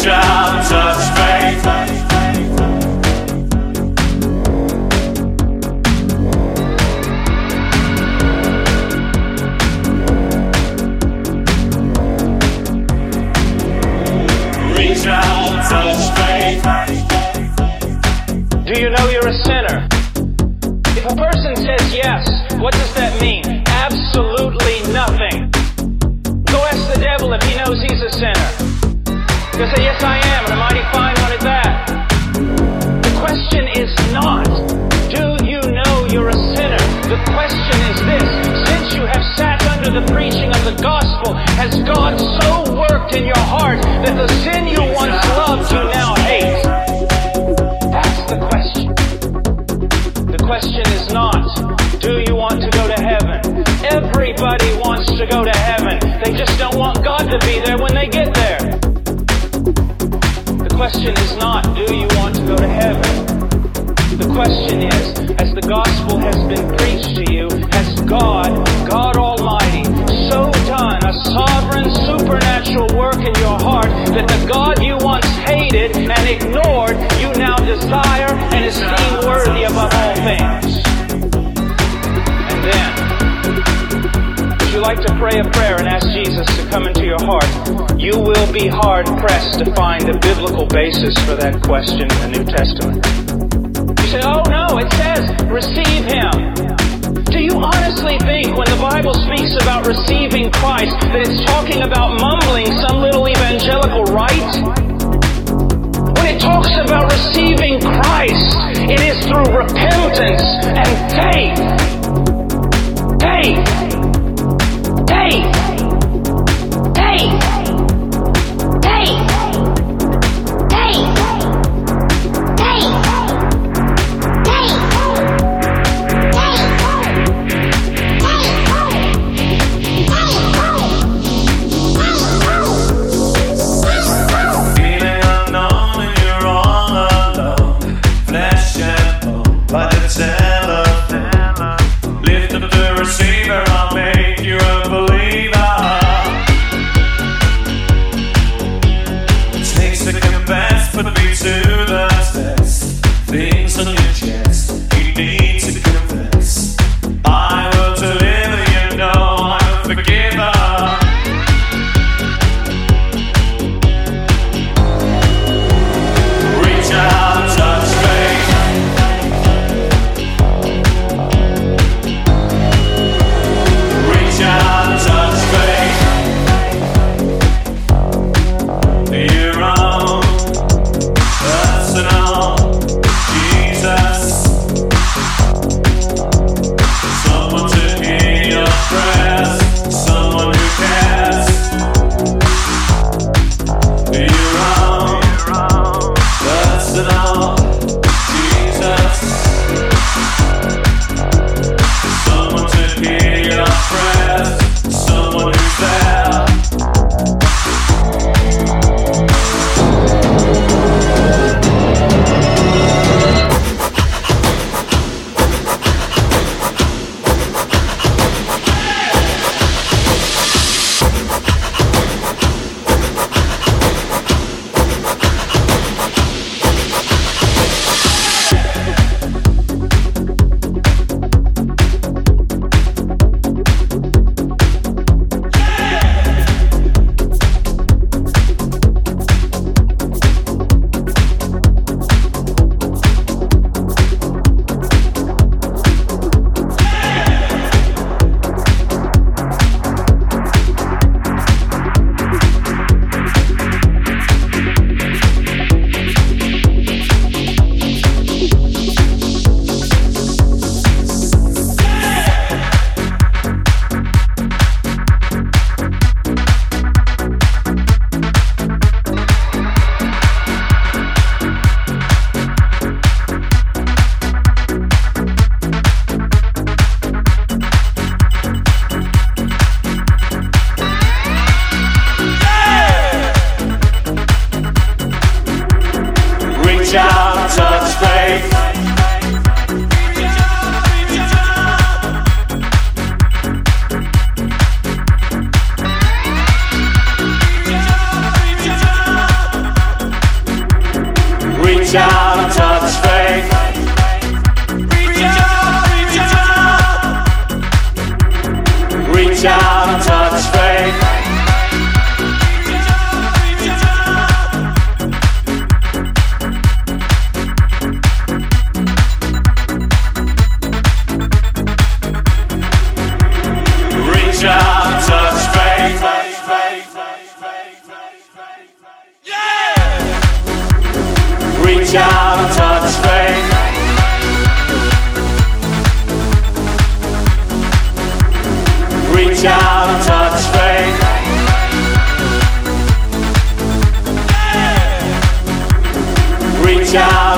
Reach out, touch faith. Reach out, touch faith. Do you know you're a sinner? If a person says yes, what does that mean? Absolutely nothing. Go ask the devil if he knows he's a sinner. He'll say, yes, I am, and a mighty fine one at that. The question is not, do you know you're a sinner? The question is this: since you have sat under the preaching of the gospel, has God so worked in your heart that the sin you once loved you now hate? That's the question. The question is not, do you want to go to heaven? Everybody wants to go to heaven. They just don't want God to be there when they get there. The question is not, do you want to go to heaven? The question is, as the gospel has been preached to you, has God Almighty, so done a sovereign, supernatural work in your heart that the God you once hated and ignored, you now desire and esteem worthy above all things? And then, would you like to pray a prayer and ask Jesus to come into your heart? You will be hard-pressed to find a biblical basis for that question in the New Testament. You say, oh no, it says, receive Him. Do you honestly think when the Bible speaks about receiving Christ that it's talking about mumbling some little evangelical rite? When it talks about receiving Christ, it is through repentance and faith. Faith. Faith. Faith. Faith. Faith. Lift up the receiver, I'll make you a believer. Reach out and touch faith. Reach out and touch faith. Yeah! Reach out and touch faith. Reach out and touch faith. Yeah! Reach out.